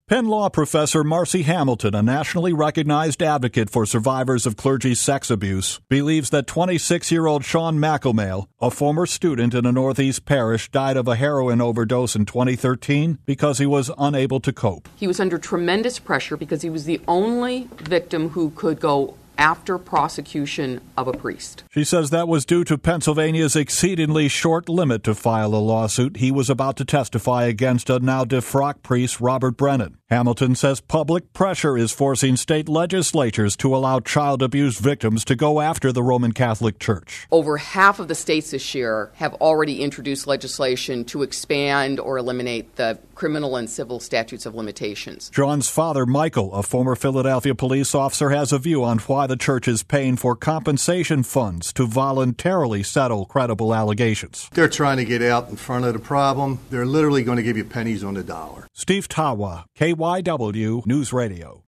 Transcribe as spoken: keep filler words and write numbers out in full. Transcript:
Penn Law professor Marcy Hamilton, a nationally recognized advocate for survivors of clergy sex abuse, believes that twenty-six-year-old Sean McElmail, a former student in a Northeast parish, died of a heroin overdose in twenty thirteen because he was unable to cope. He was under tremendous pressure because he was the only victim who could go after prosecution of a priest. She says that was due to Pennsylvania's exceedingly short limit to file a lawsuit. He was about to testify against a now defrocked priest, Robert Brennan. Hamilton says public pressure is forcing state legislatures to allow child abuse victims to go after the Roman Catholic Church. Over half of the states this year have already introduced legislation to expand or eliminate the criminal and civil statutes of limitations. John's father, Michael, a former Philadelphia police officer, has a view on why the church is paying for compensation funds to voluntarily settle credible allegations. They're trying to get out in front of the problem. They're literally going to give you pennies on the dollar. Steve Tawa, K Y W News Radio.